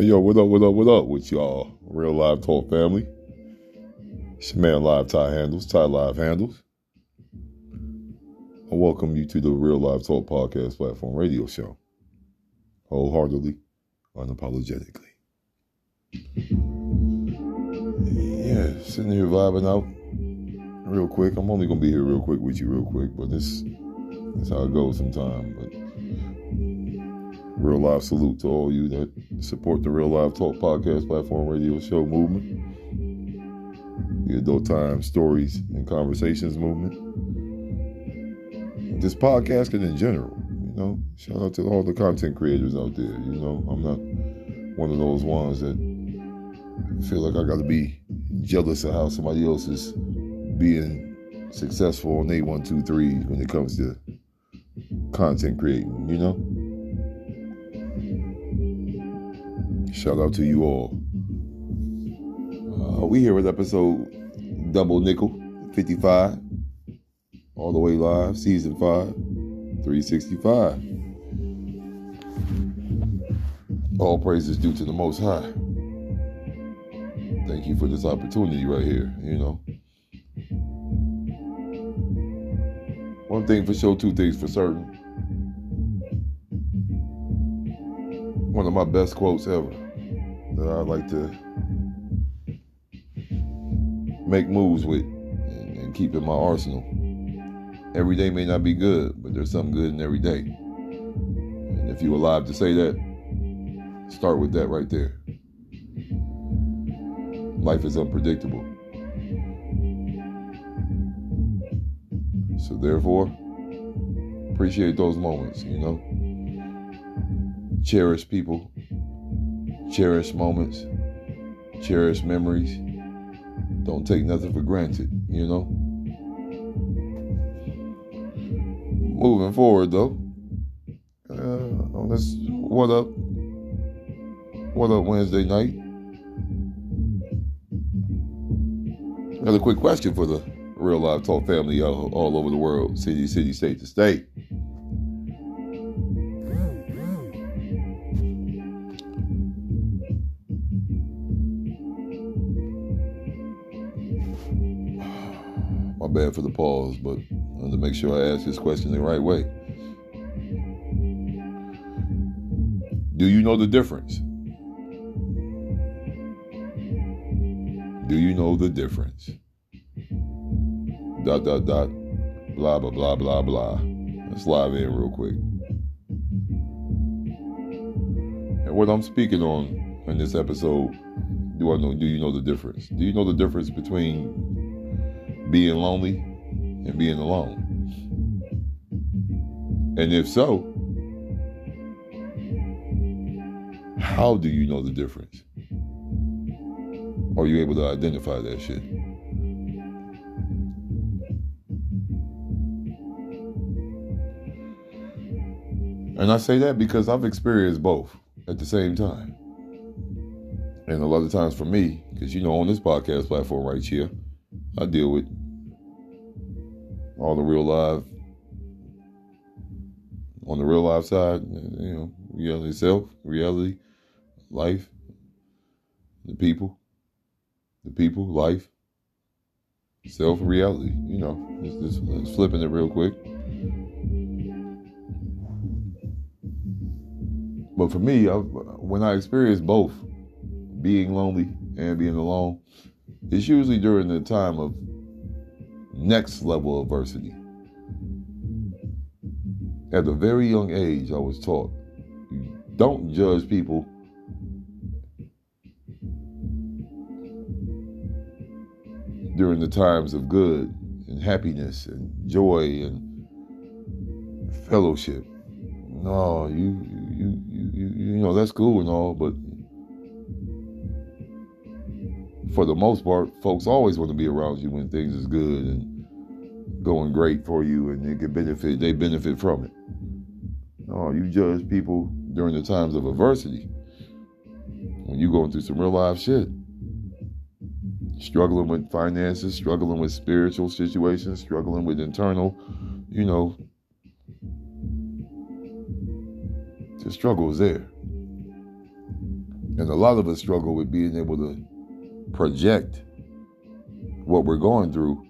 Yo, what up with y'all? Real Live Talk family. It's your man Live Ty Live Handles. I welcome you to the Real Live Talk podcast platform radio show. Wholeheartedly, unapologetically. Yeah, sitting here vibing out real quick. I'm only going to be here real quick with you real quick, but that's how it goes sometimes. But real live salute to all you that support the Real Live Talk podcast platform radio show movement, the Adult Time Stories and Conversations movement, this podcasting in general. You know, shout out to all the content creators out there. You know, I'm not one of those ones that feel like I got to be jealous of how somebody else is being successful on A123 when it comes to content creating, you know? Shout out to you all. We here with episode Double Nickel 55, all the way live, season 5, 365. All praises due to the Most High. Thank you for this opportunity right here, you know. One thing for sure, two things for certain. One of my best quotes ever that I like to make moves with and keep in my arsenal. Every day may not be good, but there's something good in every day. And if you're alive to say that, start with that right there. Life is unpredictable. So therefore, appreciate those moments, you know. Cherish people, cherish moments, cherish memories. Don't take nothing for granted, you know. Moving forward, though. What up Wednesday night? Another quick question for the Real Live Talk family all over the world, city, state to state. My bad for the pause, but I wanted to make sure I ask this question the right way. Do you know the difference? Do you know the difference? ... blah, blah, blah, blah, blah. Let's live in real quick. And what I'm speaking on in this episode, do you know the difference? Do you know the difference between being lonely and being alone? And if so, how do you know the difference? Are you able to identify that shit? And I say that because I've experienced both at the same time. And a lot of times for me, because you know on this podcast platform right here, I deal with all the real live, on the real life side, you know, reality itself, reality, life, the people, life, self, reality, you know, just flipping it real quick. But for me, when I experience both, being lonely and being alone, it's usually during the time of next level adversity. At a very young age, I was taught, don't judge people during the times of good and happiness and joy and fellowship. No, you know, that's cool and all, but for the most part, folks always want to be around you when things is good and going great for you and they benefit from it. No, you judge people during the times of adversity. When you're going through some real life shit. Struggling with finances, struggling with spiritual situations, struggling with internal, you know, the struggle is there. And a lot of us struggle with being able to project what we're going through,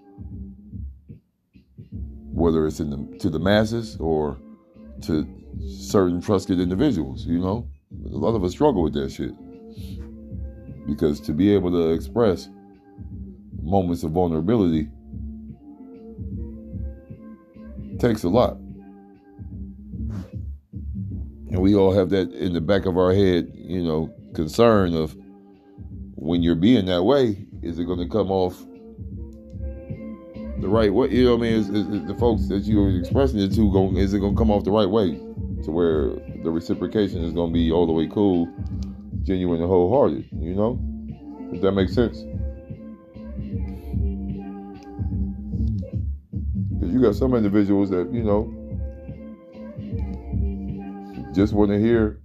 whether it's to the masses or to certain trusted individuals, you know? A lot of us struggle with that shit. Because to be able to express moments of vulnerability takes a lot. And we all have that in the back of our head, you know, concern of when you're being that way, is it going to come off the right way? You know what I mean? Is the folks that you're expressing it to, is it going to come off the right way to where the reciprocation is going to be all the way cool, genuine, and wholehearted, you know? If that makes sense. Because you got some individuals that, you know, just want to hear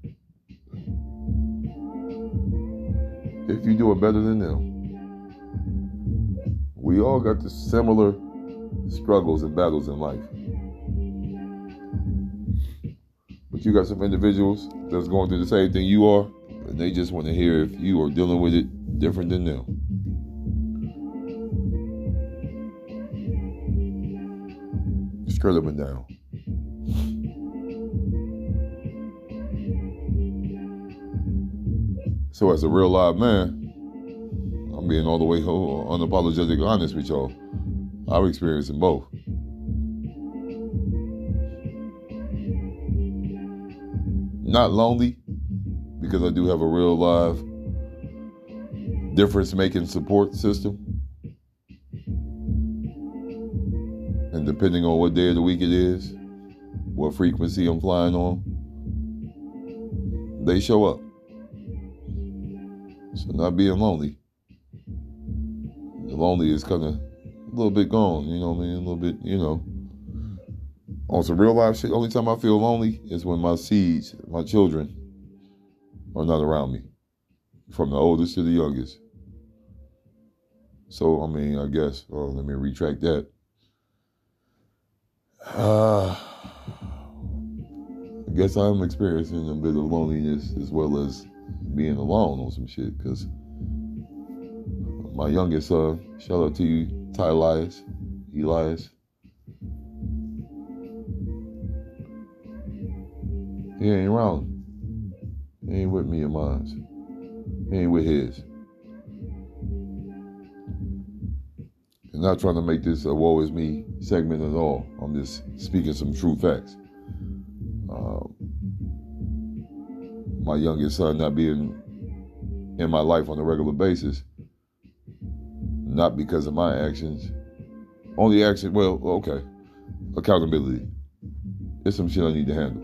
if you're doing better than them. We all got the similar struggles and battles in life. But you got some individuals that's going through the same thing you are, and they just want to hear if you are dealing with it different than them. Straight up and down. So as a real live man, I'm being all the way unapologetically honest with y'all. I've experienced them both. Not lonely, because I do have a real live difference-making support system. And depending on what day of the week it is, what frequency I'm flying on, they show up. So not being lonely. The lonely is kind of a little bit gone, you know what I mean? A little bit, you know. On some real life shit, only time I feel lonely is when my seeds, my children, are not around me. From the oldest to the youngest. So, I mean, I guess, let me retract that. I guess I'm experiencing a bit of loneliness as well as being alone on some shit, because my youngest son, shout out to you, Ty Elias, he ain't around. He ain't with me and mine. He ain't with his. And not trying to make this a woe is me segment at all. I'm just speaking some true facts. My youngest son not being in my life on a regular basis, not because of my actions. Only action, well, okay, accountability. It's some shit I need to handle.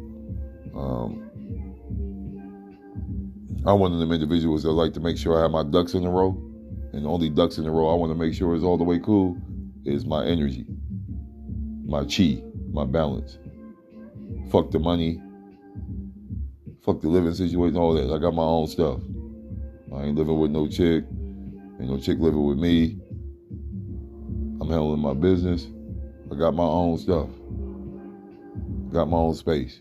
I'm one of them individuals that like to make sure I have my ducks in a row. And the only ducks in a row I want to make sure is all the way cool is my energy, my chi, my balance. Fuck the money. Fuck the living situation, all that. I got my own stuff. I ain't living with no chick. Ain't no chick living with me. I'm handling my business. I got my own stuff. Got my own space.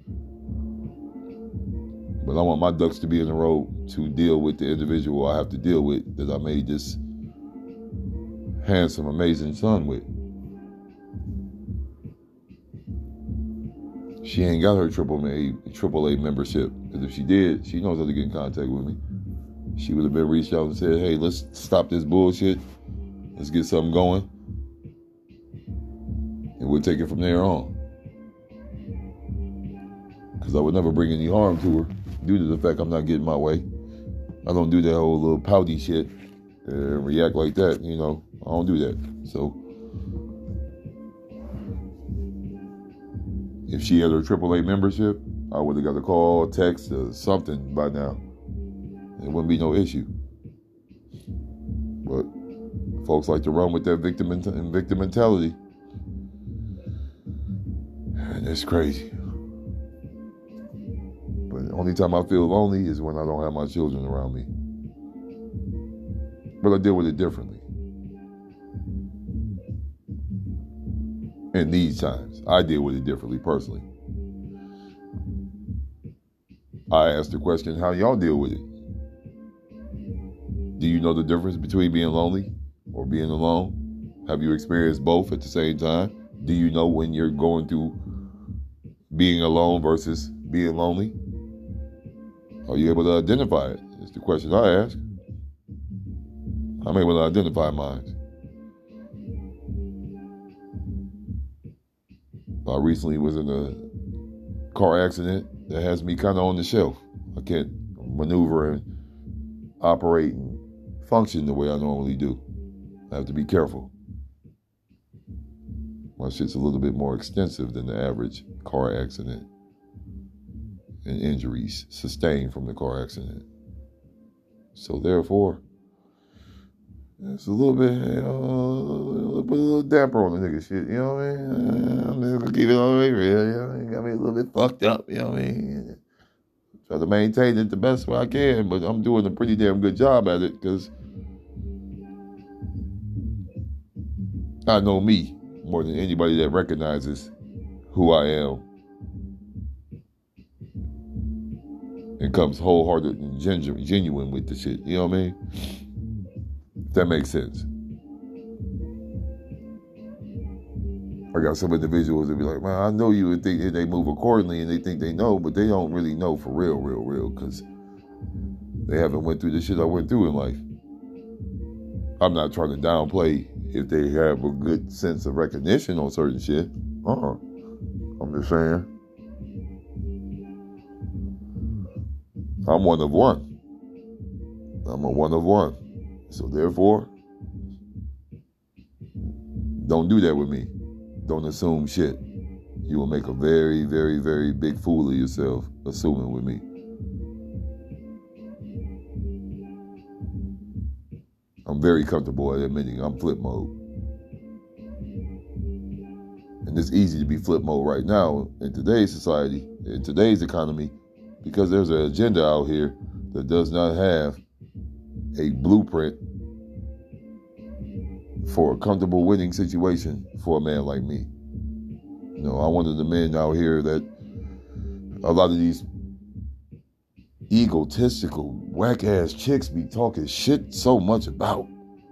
But I want my ducks to be in a row to deal with the individual I have to deal with that I made this handsome, amazing son with. She ain't got her AAA membership. Because if she did, she knows how to get in contact with me. She would have been reached out and said, hey, let's stop this bullshit. Let's get something going. And we'll take it from there on. Because I would never bring any harm to her due to the fact I'm not getting my way. I don't do that whole little pouty shit and react like that, you know. I don't do that. So if she had her AAA membership, I would have got a call, text, or something by now. It wouldn't be no issue. But folks like to run with that victim mentality. And it's crazy. But the only time I feel lonely is when I don't have my children around me. But I deal with it differently. In these times, I deal with it differently personally. I asked the question, how y'all deal with it? Do you know the difference between being lonely or being alone? Have you experienced both at the same time? Do you know when you're going through being alone versus being lonely? Are you able to identify it? It's the question I ask. I'm able to identify mine. I recently was in a car accident that has me kind of on the shelf. I can't maneuver and operate and function the way I normally do. I have to be careful. My shit's a little bit more extensive than the average car accident and injuries sustained from the car accident. So therefore, it's a little bit, put a little damper on the nigga shit, you know what I mean? I'm just gonna keep it all the way real, you know what I mean? Got me a little bit fucked up, you know what I mean? Try to maintain it the best way I can, but I'm doing a pretty damn good job at it because I know me more than anybody that recognizes who I am and comes wholehearted and genuine with the shit, you know what I mean? If that makes sense. I got some individuals that be like, man, I know you, and think they move accordingly and they think they know, but they don't really know for real, because they haven't went through the shit I went through in life. I'm not trying to downplay if they have a good sense of recognition on certain shit. I'm just saying. I'm one of one. I'm a one of one. So therefore, don't do that with me. Don't assume shit. You will make a very, very, very big fool of yourself assuming with me. I'm very comfortable at admitting I'm flip mode. And it's easy to be flip mode right now in today's society, in today's economy, because there's an agenda out here that does not have a blueprint for a comfortable winning situation for a man like me. You know, I'm one of the men out here that a lot of these egotistical, whack-ass chicks be talking shit so much about.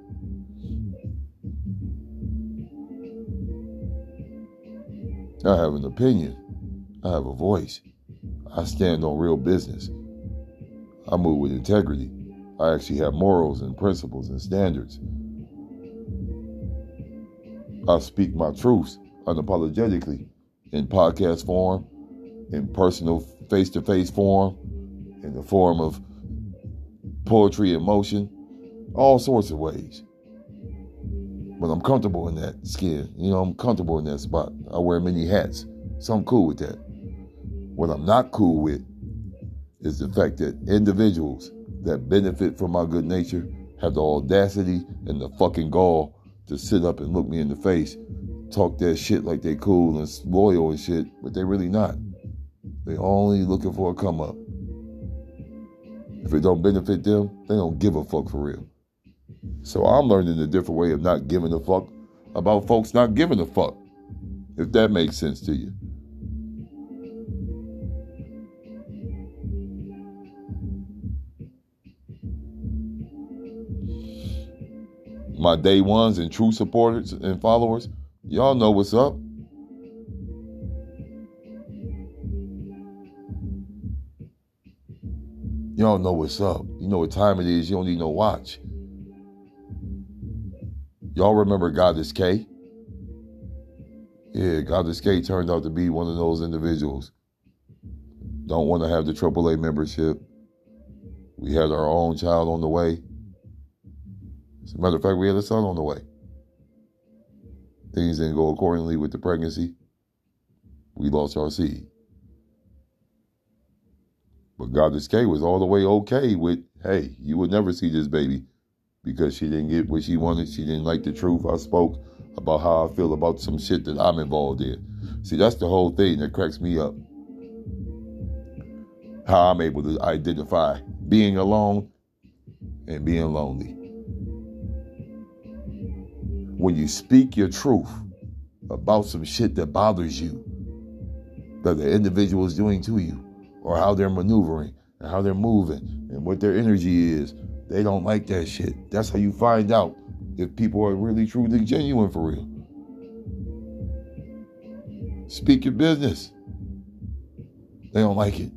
I have an opinion. I have a voice. I stand on real business. I move with integrity. I actually have morals and principles and standards. I speak my truths unapologetically in podcast form, in personal face-to-face form, in the form of poetry and motion, all sorts of ways. But I'm comfortable in that skin. You know, I'm comfortable in that spot. I wear many hats, so I'm cool with that. What I'm not cool with is the fact that individuals that benefit from my good nature have the audacity and the fucking gall to sit up and look me in the face, talk that shit like they cool and loyal and shit, but they really not. They only looking for a come up. If it don't benefit them, they don't give a fuck for real. So I'm learning a different way of not giving a fuck about folks not giving a fuck, if that makes sense to you. My day ones and true supporters and followers, y'all know what's up. Y'all know what's up. You know what time it is. You don't need no watch. Y'all remember Goddess K? Yeah, Goddess K turned out to be one of those individuals. Don't want to have the AAA membership. We had our own child on the way. As a matter of fact, we had a son on the way. Things didn't go accordingly with the pregnancy. We lost our seed. But Goddess K was all the way okay with, hey, you would never see this baby because she didn't get what she wanted. She didn't like the truth. I spoke about how I feel about some shit that I'm involved in. See, that's the whole thing that cracks me up. How I'm able to identify being alone and being lonely. When you speak your truth about some shit that bothers you, that the individual is doing to you, or how they're maneuvering and how they're moving and what their energy is. They don't like that shit. That's how you find out if people are really, truly genuine for real. Speak your business. They don't like it.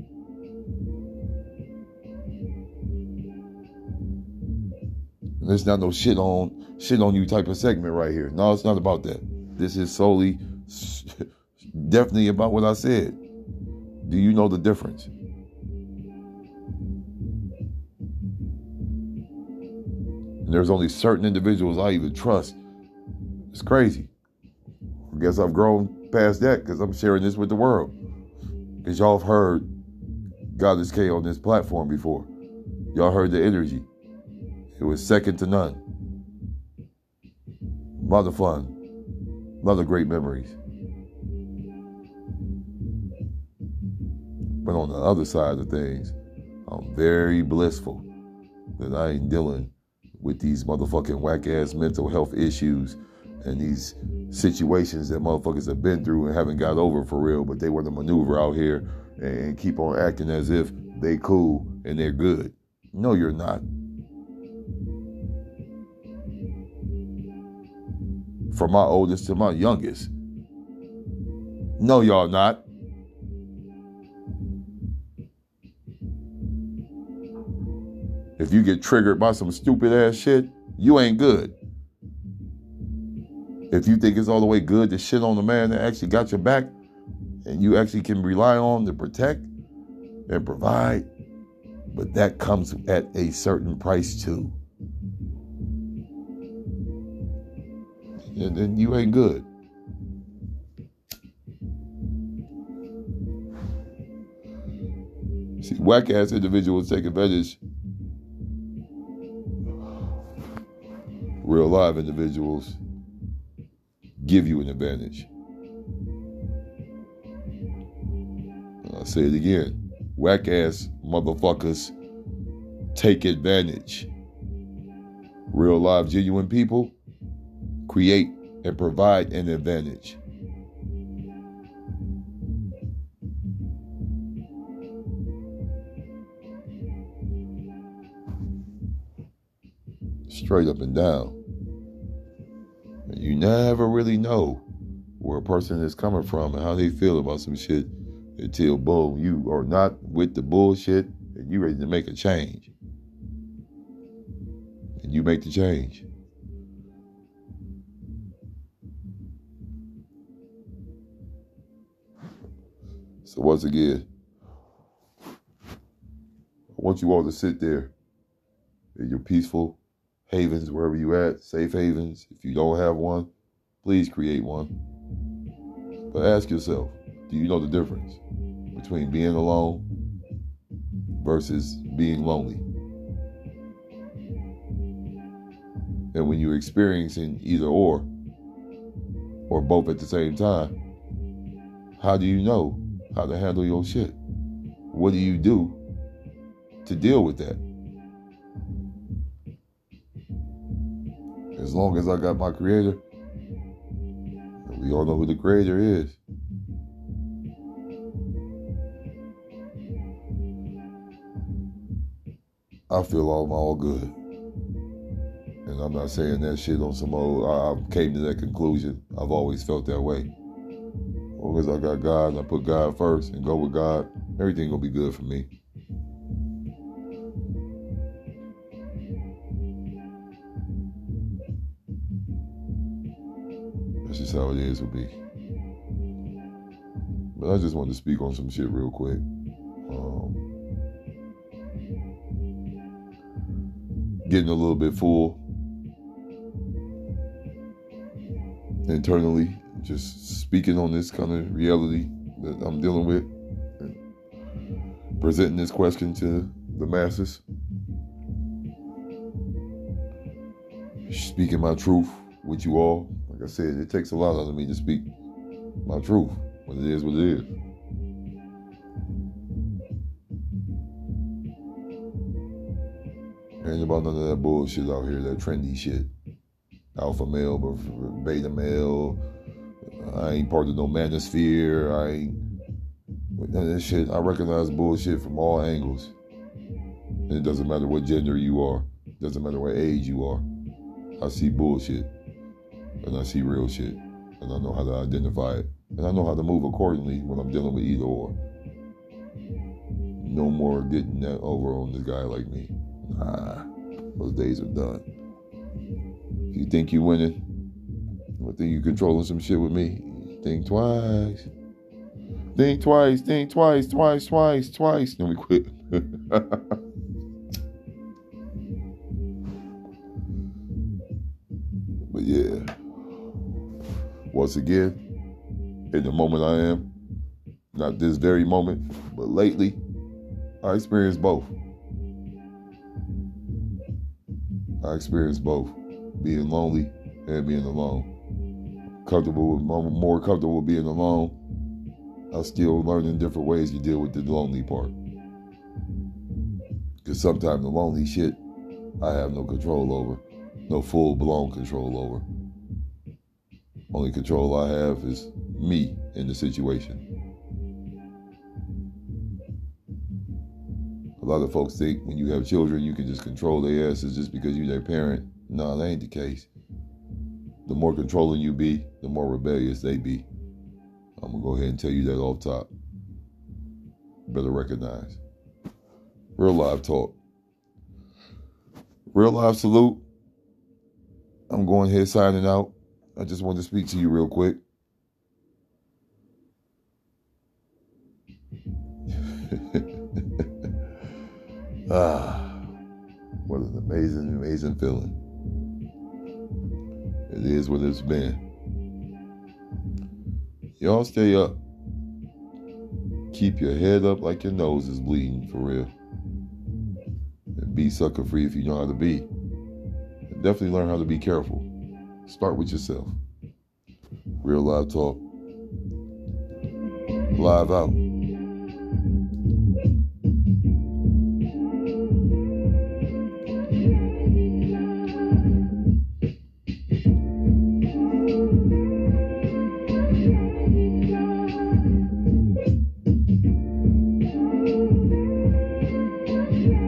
And it's not no shit on you type of segment right here. No, it's not about that. This is solely, definitely about what I said. Do you know the difference? And there's only certain individuals I even trust. It's crazy. I guess I've grown past that because I'm sharing this with the world. Because y'all have heard Godless K on this platform before. Y'all heard the energy. It was second to none. A lot of fun. A lot of great memories. But on the other side of things, I'm very blissful that I ain't dealing with these motherfucking whack-ass mental health issues and these situations that motherfuckers have been through and haven't got over for real, but they want to maneuver out here and keep on acting as if they cool and they're good. No, you're not. From my oldest to my youngest. No, y'all not. If you get triggered by some stupid ass shit, you ain't good. If you think it's all the way good to shit on the man that actually got your back and you actually can rely on to protect and provide, but that comes at a certain price too. And then you ain't good. See, whack-ass individuals take advantage. Real live individuals give you an advantage. I'll say it again. Whack-ass motherfuckers take advantage. Real live, genuine people create and provide an advantage. Straight up and down. And you never really know where a person is coming from and how they feel about some shit until, boom, you are not with the bullshit and you ready to make a change. And you make the change. So once again, I want you all to sit there in your peaceful havens, wherever you at, safe havens. If you don't have one, please create one. But ask yourself, do you know the difference between being alone versus being lonely? And when you're experiencing either or both at the same time, how do you know how to handle your shit? What do you do to deal with that? As long as I got my creator, we all know who the creator is. I feel I'm all good. And I'm not saying that shit on some old, I came to that conclusion. I've always felt that way. As long as I got God and I put God first and go with God, everything gonna be good for me. That's just how it is with me. But I just wanted to speak on some shit real quick. Getting a little bit full internally, just speaking on this kind of reality that I'm dealing with, and presenting this question to the masses, speaking my truth with you all. Like I said, it takes a lot out of me to speak my truth, but it is what it is. Ain't about none of that bullshit out here, that trendy shit. Alpha male, beta male. I ain't part of no manosphere. I ain't But none of this shit, I recognize bullshit from all angles. And it doesn't matter what gender you are. It doesn't matter what age you are. I see bullshit. And I see real shit. And I know how to identify it. And I know how to move accordingly when I'm dealing with either or. No more getting that over on this guy like me. Nah, those days are done. If you think you're winning, or think you're controlling some shit with me, think twice. Think twice, think twice, twice. Then we quit. But yeah, once again, in the moment I am, not this very moment, but lately, I experienced both. I experienced both, being lonely and being alone. More comfortable with being alone. I'm still learning different ways to deal with the lonely part. Because sometimes the lonely shit, I have no control over. No full-blown control over. Only control I have is me in the situation. A lot of folks think when you have children, you can just control their asses just because you're their parent. No, that ain't the case. The more controlling you be, the more rebellious they be. I'm going to go ahead and tell you that off top. Better recognize. Real live talk. Real live salute. I'm going ahead signing out. I just wanted to speak to you real quick. What an amazing, amazing feeling. It is what it's been. Y'all stay up. Keep your head up like your nose is bleeding, for real. And be sucker free if you know how to be. And definitely learn how to be careful. Start with yourself. Real live talk. Live out.